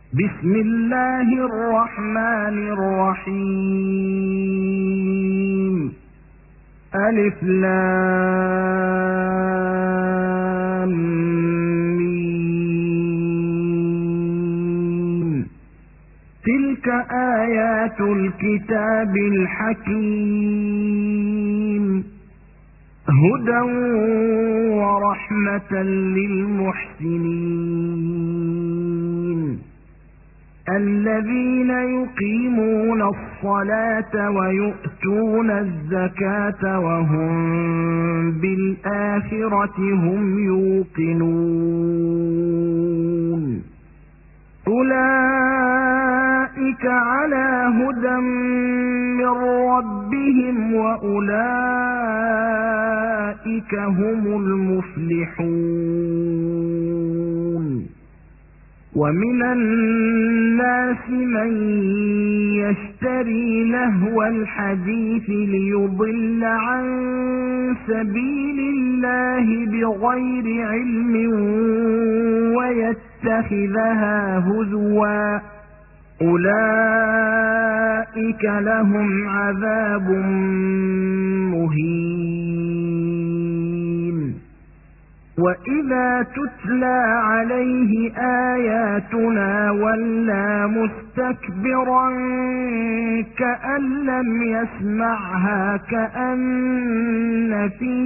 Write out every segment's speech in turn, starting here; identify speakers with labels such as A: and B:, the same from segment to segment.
A: بسم الله الرحمن الرحيم. ألف لام ميم. تلك آيات الكتاب الحكيم، هدى ورحمة للمحسنين الذين يقيمون الصلاة ويؤتون الزكاة وهم بالآخرة هم يوقنون. أولئك على هدى من ربهم وأولئك هم المفلحون. ومن الناس من يشتري لهو الحديث ليضل عن سبيل الله بغير علم ويتخذها هزوا، أولئك لهم عذاب مهين. وإذا تتلى عليه آياتنا ولى مستكبرا كأن لم يسمعها كأن في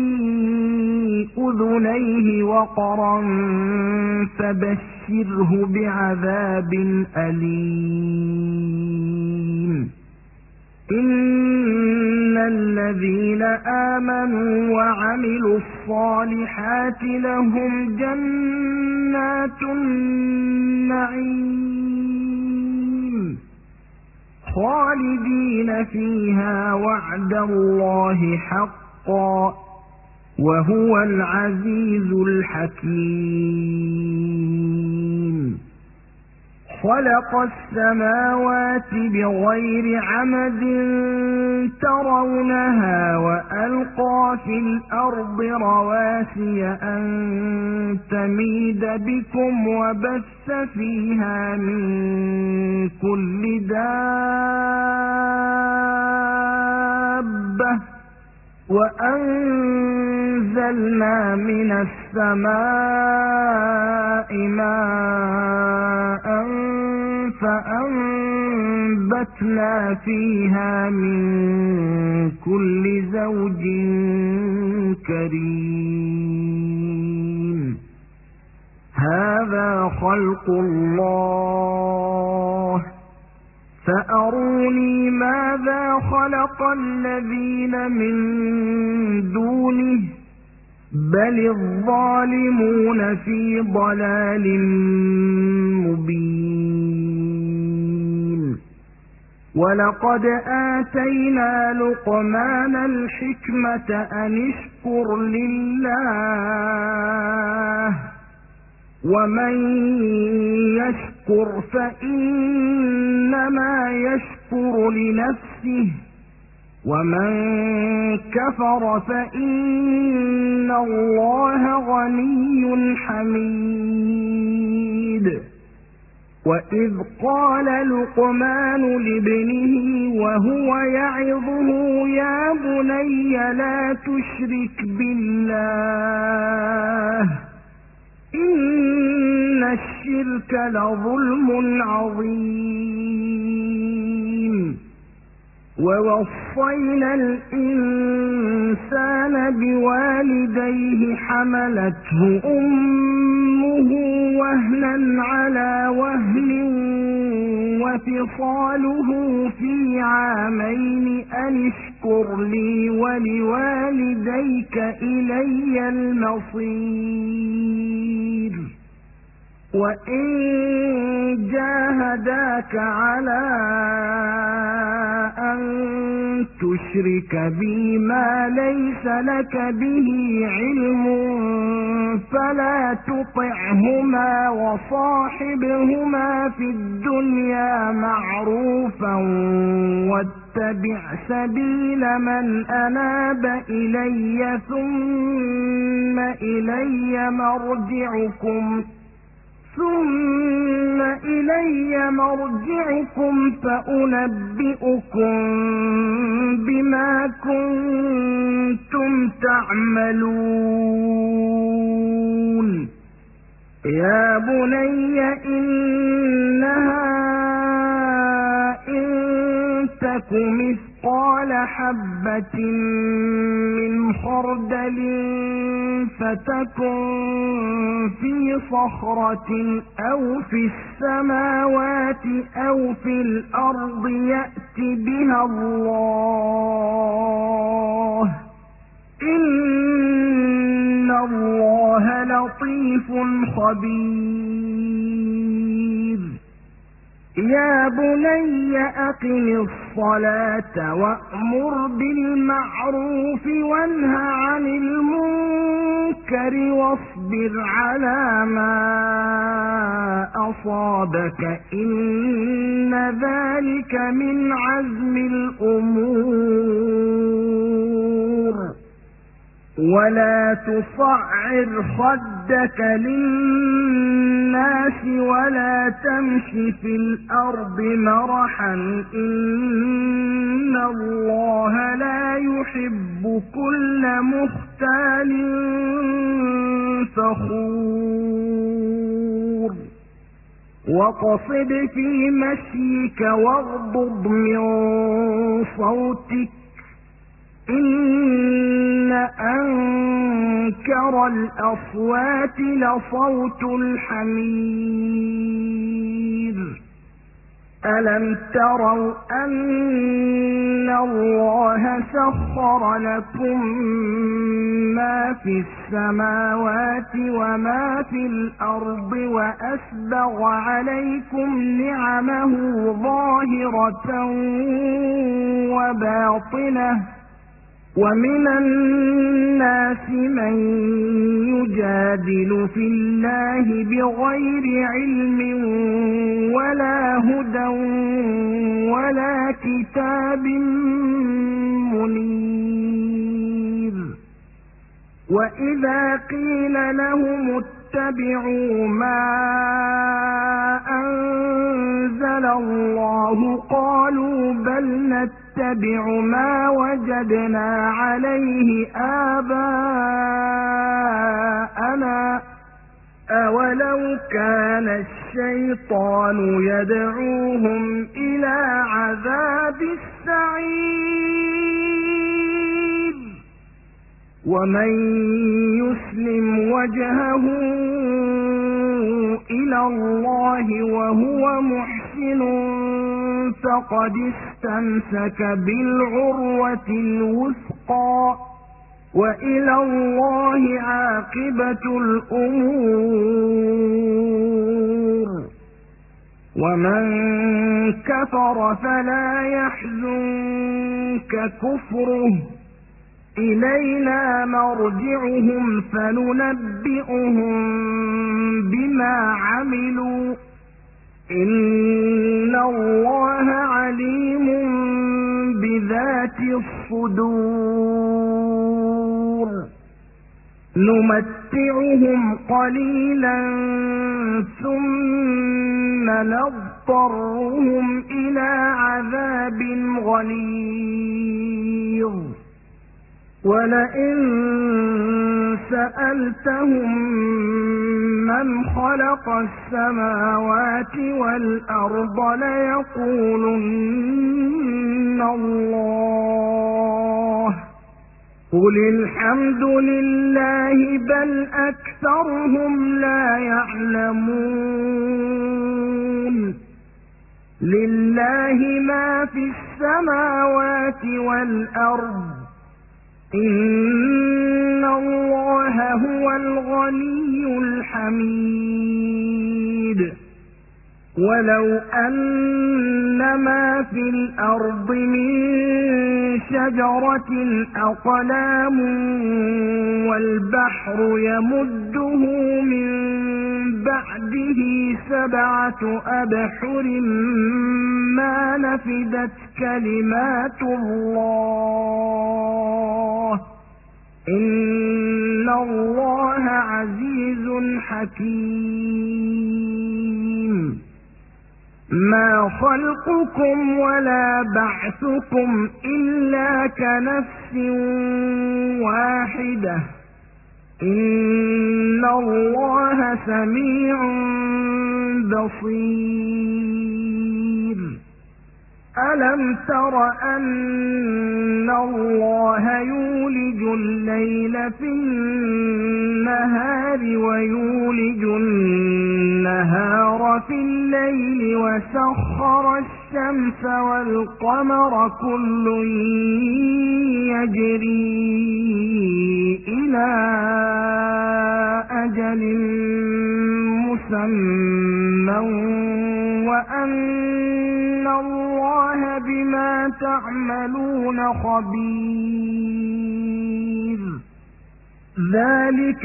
A: أذنيه وقرا فبشره بعذاب أليم. إن الذين آمنوا وعملوا الصالحات لهم جنات النعيم خالدين فيها وعد الله حقا وهو العزيز الحكيم. خلق السماوات بغير عمد ترونها وألقى في الأرض رواسي أن تميد بكم وبث فيها من كل دابة وأنزلنا من السماء ماء فأنبتنا فيها من كل زوج كريم. هذا خلق الله فأروني ماذا خلق الذين من دونه بل الظالمون في ضلال مبين. ولقد آتينا لقمان الحكمة أن اشكر لله ومن يشكر فإنما يشكر لنفسه ومن كفر فإن الله غني حميد. وإذ قال لقمان لابنه وهو يعظه يا بني لا تشرك بالله إن الشرك لظلم عظيم. ووصينا الإنسان بوالديه حملته أمه وهنا على وهن وفصاله في عامين أن اشكر لي ولوالديك إلي المصير. وإن جاهداك على أن تشرك بي ما ليس لك به علم فلا تطعهما وصاحبهما في الدنيا معروفا واتبع سبيل من أناب إلي ثم إلي إلي مرجعكم فأنبئكم بما كنتم تعملون يا بني إنها إن تك مثقال حبة من خردل فتكن في صخرة أو في السماوات أو في الأرض يأت بها الله إن الله لطيف خبير يا بني أقم الصلاة وأمر بالمعروف وانه عن المنكر واصبر على ما أصابك إن ذلك من عزم الأمور ولا تصعر خدك للناس ولا تمش في الأرض مرحا إن الله لا يحب كل مختال فخور واقصد في مشيك واغضض من صوتك إن أنكر الأصوات لصوت الحمير ألم تروا أن الله سخر لكم ما في السماوات وما في الأرض وأسبغ عليكم نعمه ظاهرة وباطنة ومن الناس من يجادل في الله بغير علم ولا هدى ولا كتاب منير وإذا قيل لهم اتبعوا ما أنزل الله قالوا بل نتبع ما وجدنا عليه آباءنا أولو كان الشيطان يدعوهم إلى عذاب السعير ومن يسلم وجهه إلى الله وهو محسن فقد استمسك بالعروة الوثقى وإلى الله عاقبة الأمور ومن كفر فلا يحزنك كفره إلينا مرجعهم فننبئهم بما عملوا إن الله عليم بذات الصدور نمتعهم قليلا ثم نضطرهم إلى عذاب غليظ ولئن سألتهم من خلق السماوات والأرض ليقولن الله قل الحمد لله بل أكثرهم لا يعلمون لله ما في السماوات والأرض إن الله هو الغني الحميد ولو أن ما في الأرض من شجرة أقلام والبحر يمده من بعده 7 أبحر ما نفدت كلمات الله إن الله عزيز حكيم ما خلقكم ولا بعثكم إلا كنفس واحدة إن الله سميع بصير ألم تر أن الله يولج الليل في النهار ويولج النهار في الليل وسخر الشمس والقمر كل يجري إلى أجل مسمى وأن الله بما تعملون خبير ذلك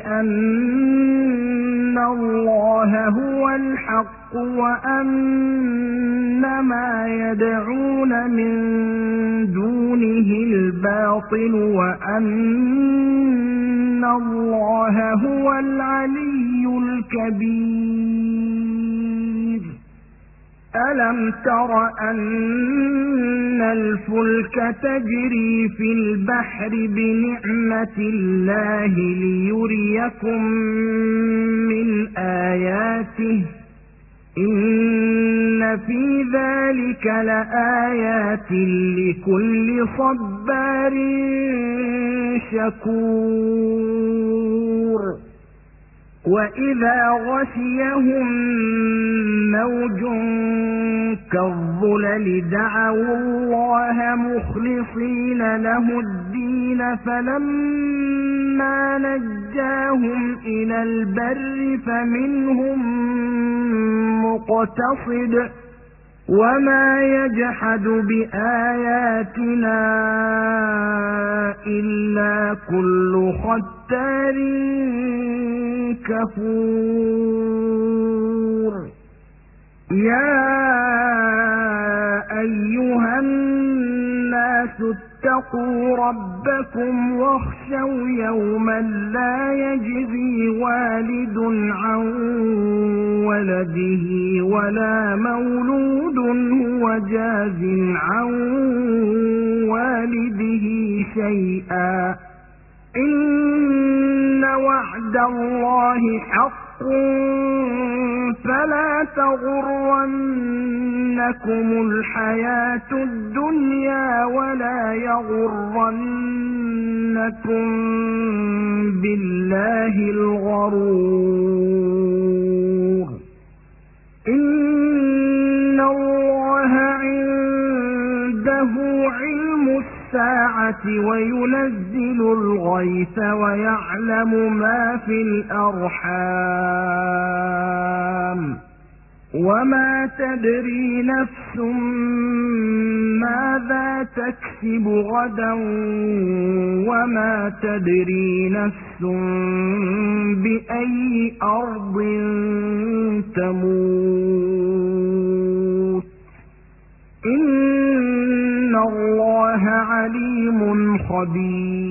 A: بأن الله هو الحق وأن ما يدعون من دونه الباطل وأن الله هو العلي الكبير ألم تر أن الفلك تجري في البحر بنعمة الله ليريكم من آياته إن في ذلك لآيات لكل صبار شكور وإذا غشيهم موج كالظلل دعوا الله مخلصين له الدين فلما نجاهم إلى البر فمنهم مقتصد وما يجحد بآياتنا إلا كل ختار كفور يا أيها الناس اتقوا ربكم واخشوا يوما لا يجزي والد عن ولده ولا مولود هو جاز عن والده شيئا إن وعد الله حق فلا تغرنكم الحياة الدنيا ولا يغرنكم بالله الغرور إن الله عنده علم الساعة وينزل الغيث ويعلم ما في الأرحام وما تدري نفس ماذا تكسب غدا وما تدري نفس بأي أرض تموت إن الله عليم خبير